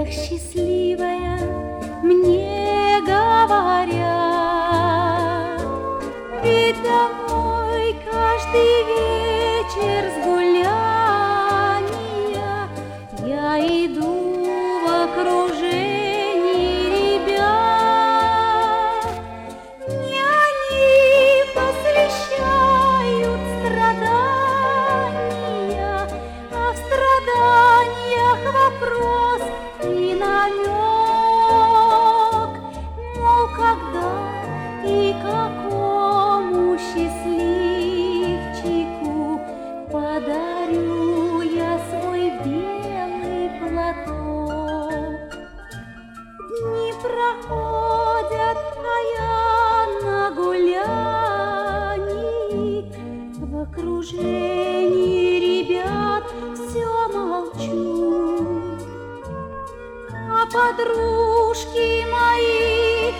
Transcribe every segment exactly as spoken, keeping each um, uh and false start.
счастливая, мне говорят, ведь домой каждый вечер с гуляния я иду в окружении ребят. Не они посвящают страдания, а в страданиях вопрос и намек, мол, когда и какому счастливчику подарю я свой белый платок. Дни проходят, а я на гулянии в окружении ребят все молчу. А подружки мои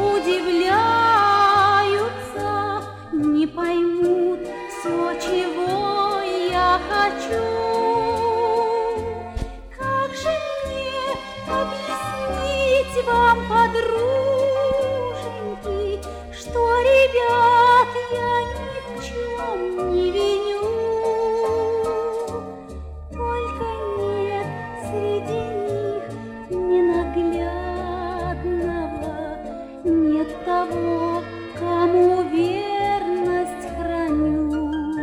удивляются, не поймут все, чего я хочу. Как же мне объяснить вам, подруженьки, что ребят я ни в чем не виню? Только нет среди них ненаглядного, нет того, кому верность храню.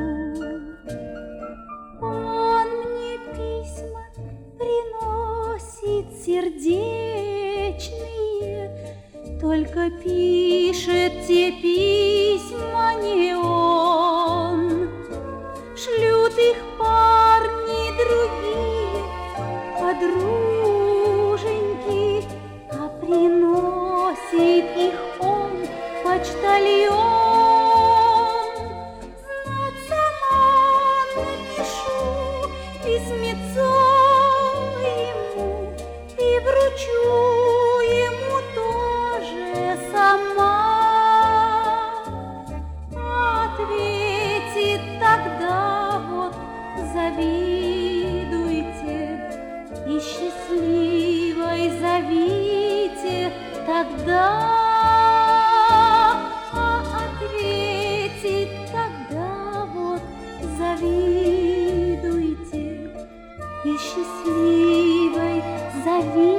Он мне письма приносит сердечные, только пишет те письма не он. Шлют их парни другие, подруженьки, а приносит их он, почтальон. Знать, сама напишу письмецо ему и вручу ему тоже сама. Ответит тогда вот завидуйте и счастливой зовите тогда. А ответит тогда вот завидуйте и счастливой зовите.